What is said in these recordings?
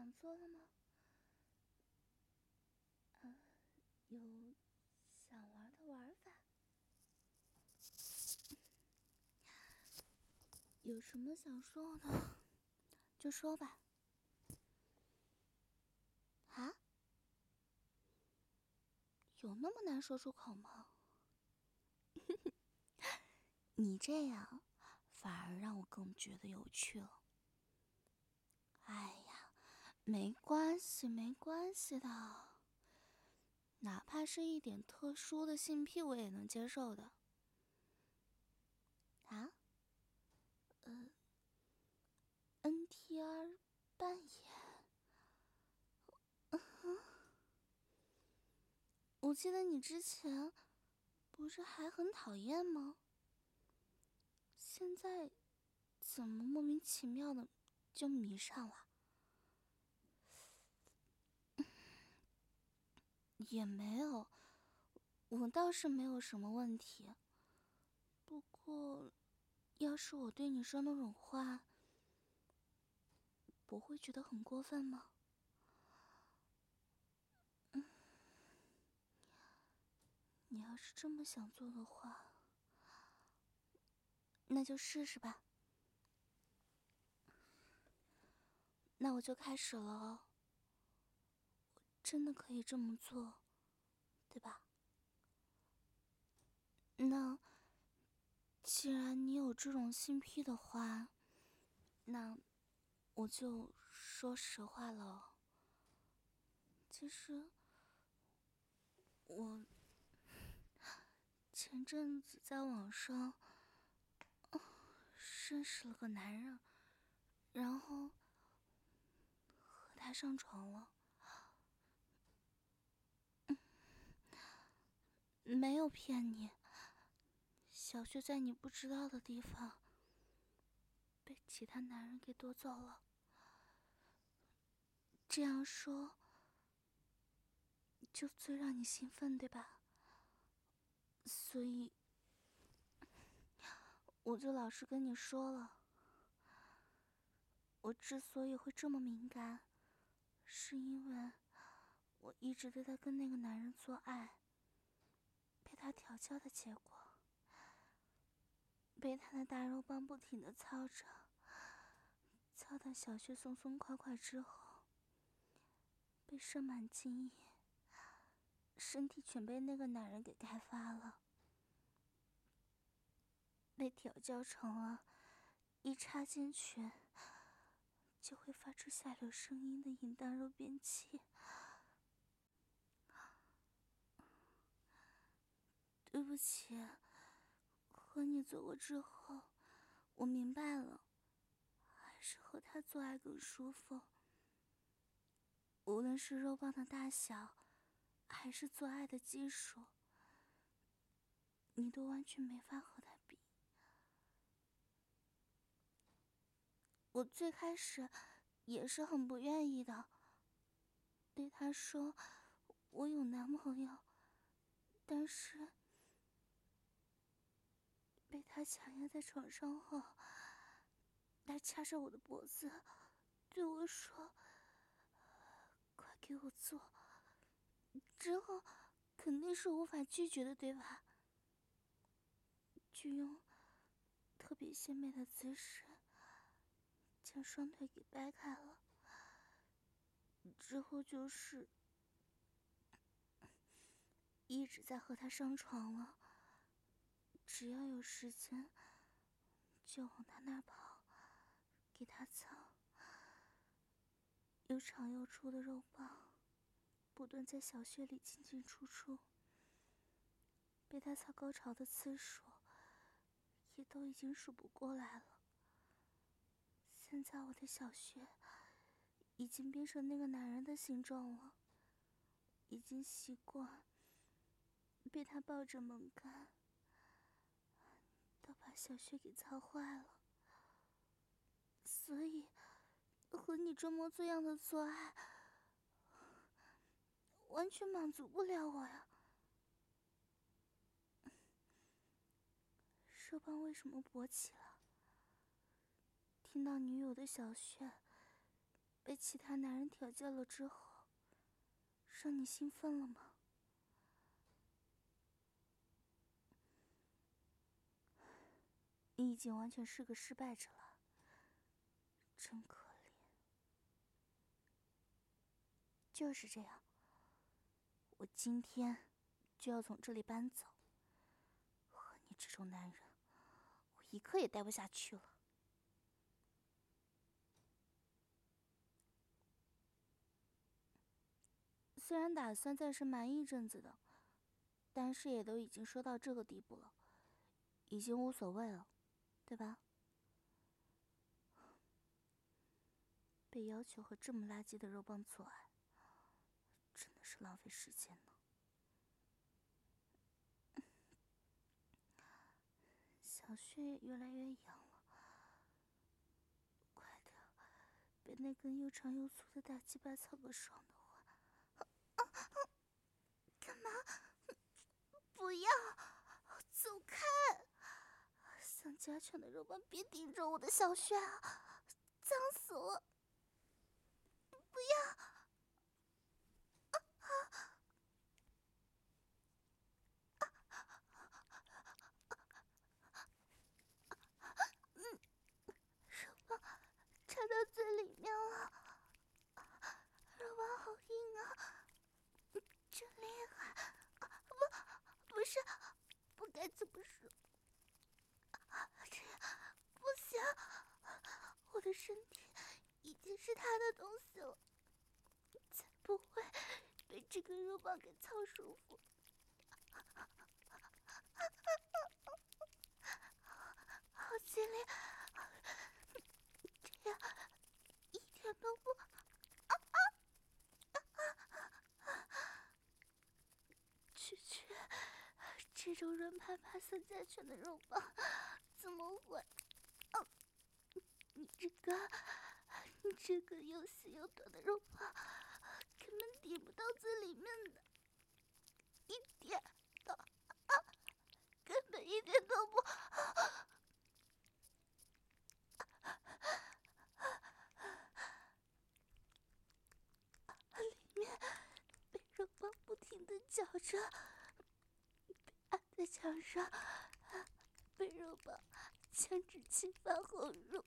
想做了吗？有想玩的玩法？有什么想说的就说吧。啊？有那么难说出口吗？你这样反而让我更觉得有趣了。哎呀，没关系，没关系的，哪怕是一点特殊的性癖，我也能接受的。啊？NTR 扮演？我记得你之前不是还很讨厌吗？现在怎么莫名其妙的就迷上了？也没有，我倒是没有什么问题。不过，要是我对你说那种话，不会觉得很过分吗？你要是这么想做的话，那就试试吧。那我就开始了哦。我真的可以这么做，对吧？那既然你有这种性癖的话，那我就说实话了。其实我前阵子在网上认识了个男人，然后和他上床了。没有骗你，小薛在你不知道的地方被其他男人给夺走了。这样说就最让你兴奋，对吧？所以我就老实跟你说了，我之所以会这么敏感，是因为我一直都在跟那个男人做爱，被他调教的结果，被他的大肉棒不停地操着，操到小穴松松垮垮之后，被射满精液，身体全被那个男人给开发了，被调教成了一插进去就会发出下流声音的淫荡肉便器。对不起，和你做过之后，我明白了，还是和他做爱更舒服。无论是肉棒的大小，还是做爱的技术，你都完全没法和他比。我最开始也是很不愿意的，对他说我有男朋友，但是被他强压在床上后，他掐着我的脖子对我说：“快给我做。”之后肯定是无法拒绝的，对吧？就用特别鲜美的姿势将双腿给掰开了，之后就是一直在和他上床了，只要有时间就往他那儿跑，给他操。又长又粗的肉棒不断在小穴里进进出出，被他操高潮的次数也都已经数不过来了。现在我的小穴已经变成那个男人的形状了，已经习惯被他抱着猛干，都把小穴给操坏了。所以和你这模作样的做爱完全满足不了我呀。社帮为什么勃起了？听到女友的小穴被其他男人挑逗了之后，让你兴奋了吗？你已经完全是个失败者了，真可怜。就是这样，我今天就要从这里搬走。和你这种男人，我一刻也待不下去了。虽然打算暂时瞒一阵子的，但是也都已经说到这个地步了，已经无所谓了，对吧？被要求和这么垃圾的肉棒做爱，真的是浪费时间呢。小穴也越来越痒了，快点，被那根又长又粗的大鸡巴操个爽的话，干嘛？不要，走开！像家犬的肉棒，别顶着我的小穴啊，脏死了！不要！肉棒插到嘴里面了，肉棒好硬啊，真厉害！不是，不该这么说，这样不行，我的身体已经是他的东西了，才不会被这个肉棒给操舒服。好激烈，这样一点都不……区区这种软趴趴像家犬的肉棒，怎么会？你这个又细又短的肉棒，根本顶不到嘴里面的，一点都，根本一点都不。里面被肉棒不停地搅着，被按在墙上，被肉棒强制侵犯后入，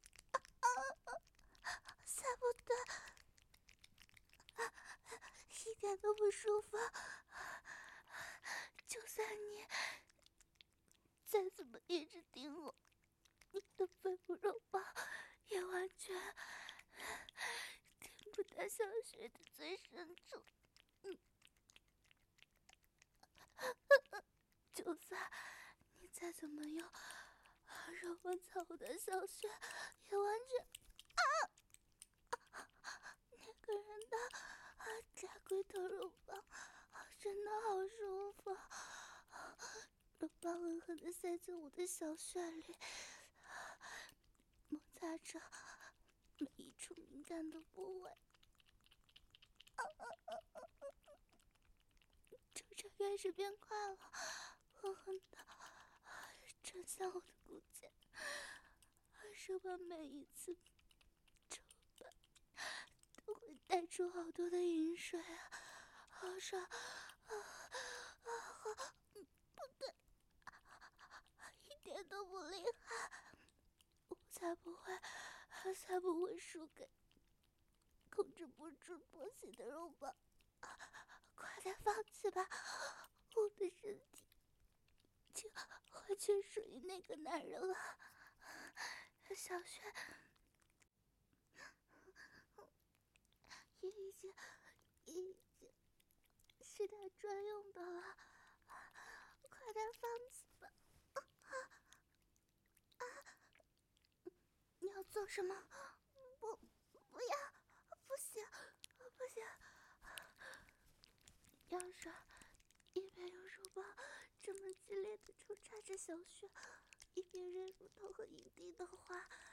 下不得，一点都不舒服。就算你再怎么一直顶我，你的肺部肉棒也完全顶不到小穴的最深处。就算你再怎么用肉棒操我的小穴，也完全那个人的大龟头肉棒真的好舒服，肉棒狠狠地塞进我的小穴里，摩擦着每一处敏感的部位。抽插开始变快了，狠狠地转向我的骨尖，手把每一次抽拔都会带出好多的饮水啊，好爽不对，一点都不厉害，我才不会输给控制不住勃起的肉棒。快点放弃吧，我的身体就完全属于那个男人了。小雪已经是他专用的了，快点放弃吧！你要做什么？不要，不行，不行！要是一边用手棒这么激烈的抽插着小穴，一边任乳头和阴蒂的话，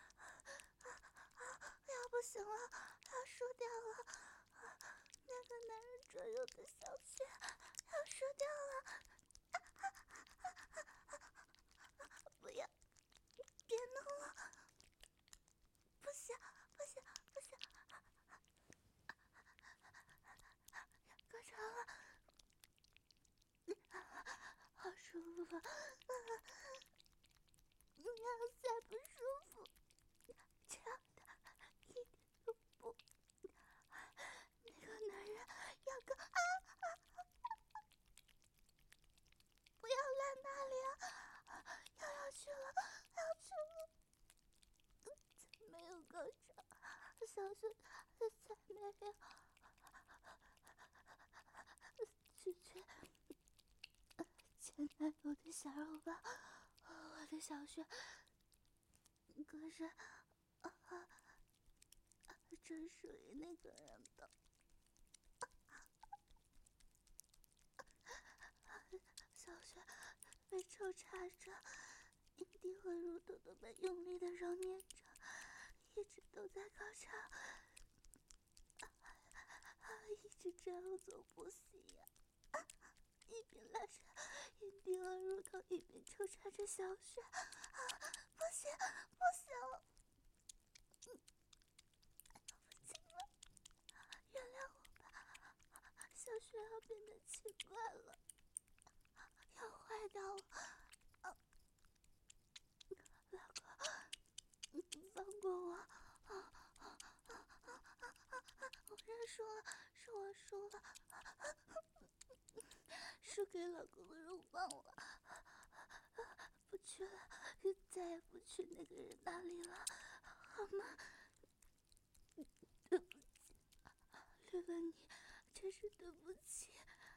要不行了，要输掉了！那个男人专用的小穴要输掉了！不要，别弄了！不行，不行，不行！ 舒服，你要再不舒服，这样的一点都不。那个男人要个不要来那里啊！要去了，要去了！才没有高潮，小雪才没有。去前男友的小肉包，我的小雪，可是，这属于那个人的。小雪被抽插着，阴蒂和乳头都被用力的揉捏着，一直都在高潮，一直这样做不行呀。一边拉着阴蒂和乳头，一边抽插着小雪，不行不行，不行了，原谅我吧，小雪要变得奇怪了，要坏掉了，老公，放过我，我认输了，是我输了，输给老公的肉棒了，不去了，再也不去那个人那里了，好吗？对不起，绿了你，真是对不起。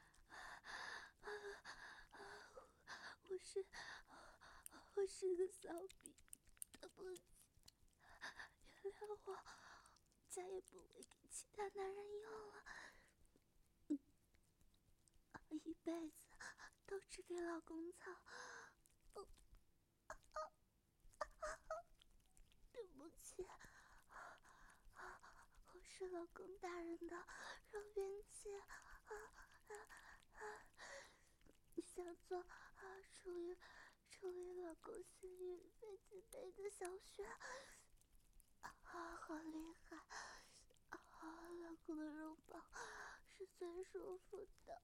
我是个骚逼，对不起，原谅我，再也不会给其他男人用了，一辈子都只给老公操。对不起，我是老公大人的肉圆姐，想做处于老公心里飞机杯的小雪，好厉害，老公的肉棒是最舒服的。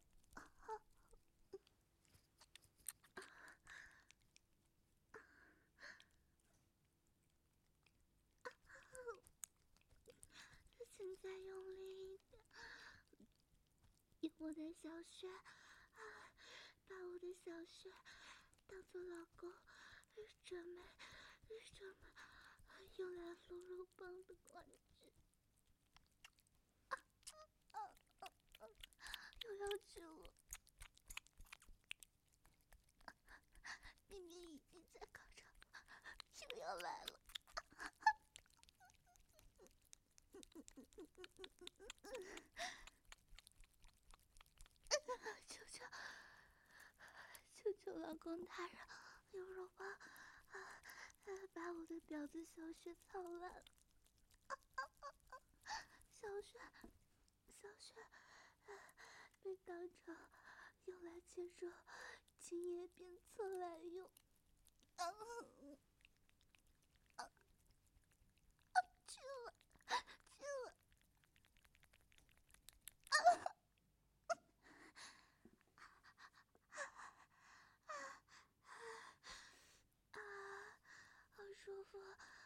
请再用力一点，用我的小雪，把我的小雪当做老公准备用来撸肉棒的玩具。又要去了，明明已经在高潮，又要来了。求求老公大人，用肉棒把我的婊子小雪操烂。小雪被当成用来切肉精液鞭策来用。去了。好舒服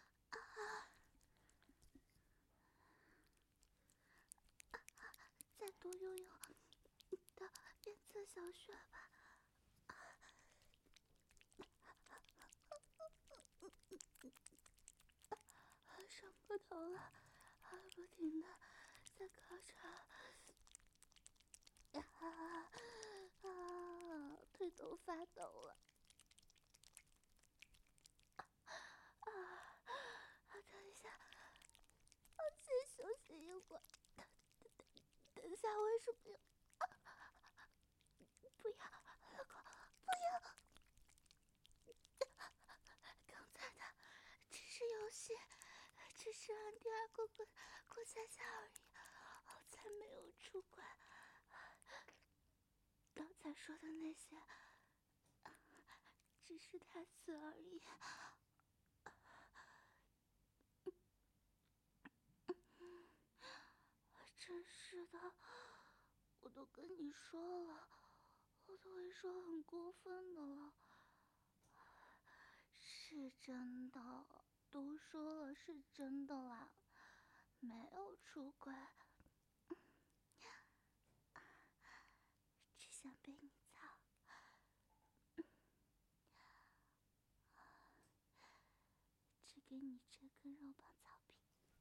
再多用用你的鞭策小雪吧。上过头了，不停的在高潮，腿都发抖了。等一下，先休息一会儿。等一下，为什么要？不要，老公，不要！刚才的只是游戏，只是让第二个过下下而已，才没有出轨。刚才说的那些，只是台词而已。真是的，我都跟你说了， 我都会说很过分的了。是真的，都说了是真的啦，没有出轨，只想被你操。只给你这根肉棒草皮。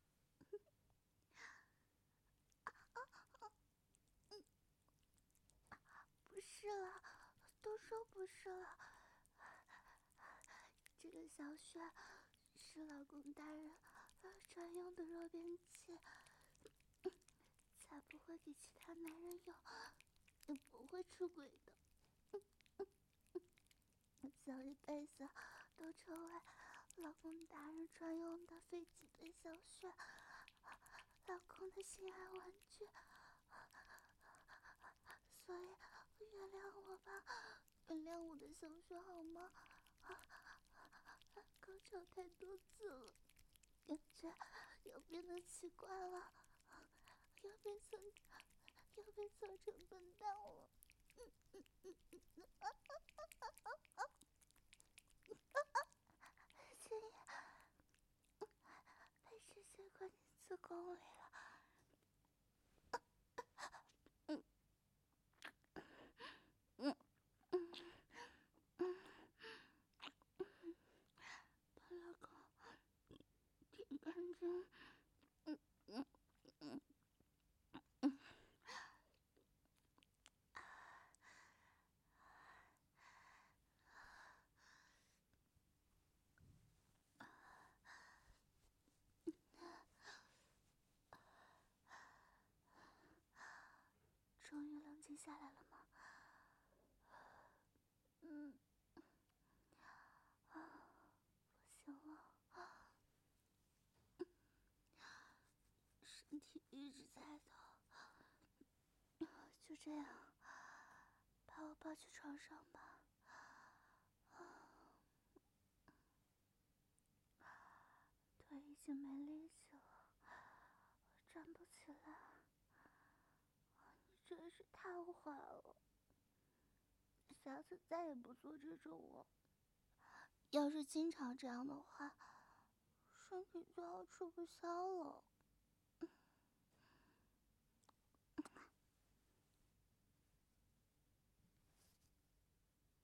不是了，都说不是了。这个小穴是老公大人专用的弱便器，才不会给其他男人用，也不会出轨的。小一辈子都成为老公大人专用的废弃的小穴，老公的心爱玩具。所以原谅我吧，原谅我的小穴好吗？高潮太多次了，感觉要变得奇怪了，要被做成笨蛋了。千叶被视线灌进子宫里了。把老公舔干净。终于冷静下来了吗？不行了，身体一直在抖。就这样，把我抱去床上吧。腿已经没力气了，我站不起来。你真是太坏了，下次再也不做这种了。要是经常这样的话，身体就要吃不消了。